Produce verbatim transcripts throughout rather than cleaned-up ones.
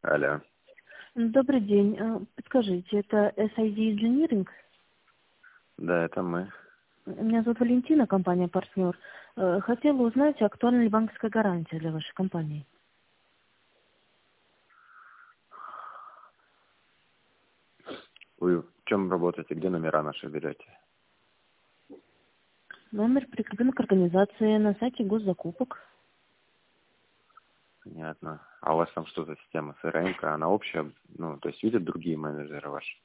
Алло. Добрый день. Э, Подскажите, это эс ай ди Engineering? Да, это мы. Меня зовут Валентина, компания «Партнер». Э, Хотела узнать, актуальна ли банковская гарантия для вашей компании. Вы в чем работаете? Где номера наши берете? Номер прикреплен к организации на сайте госзакупок. Понятно. А у вас там что за система? си эр эм, она общая? Ну, то есть видят другие менеджеры ваши?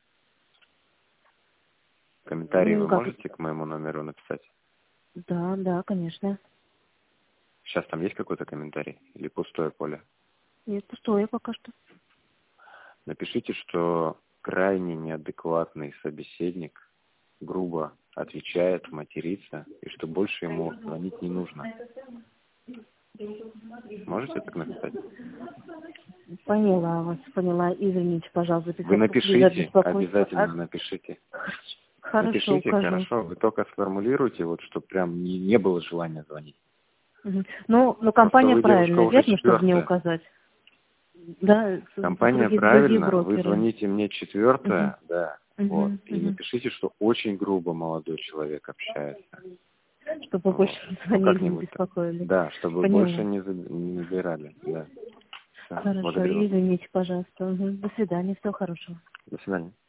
Комментарии М, вы Как? можете к моему номеру написать? Да, да, конечно. Сейчас там есть какой-то комментарий? Или пустое поле? Нет, пустое пока что. Напишите, что крайне неадекватный собеседник грубо отвечает, матерится, и что больше ему звонить не нужно. Можете так написать? Поняла вас, поняла. Извините, пожалуйста, Вы за за напишите, беспокойство. обязательно А, напишите. Хорошо, Напишите, укажу. хорошо, вы только сформулируйте, вот, чтобы прям не, не было желания звонить. Мгм. Ну, ну, Просто компания вы, девушка, правильная, уже верно, чтобы мне четвертая. указать? Да, с- Компания другие, другие правильно, вы брокеры. звоните мне Мгм. четвертая, да, вот, Мгм, и мгм. напишите, что очень грубо молодой человек общается. Чтобы больше Вот. не Ну, звонили, не как-нибудь так. беспокоили. Да, чтобы больше Поняла. не, за- не набирали, да. Всё, Хорошо, благодарю вас. извините, пожалуйста. Мгм. До свидания, всего хорошего. До свидания.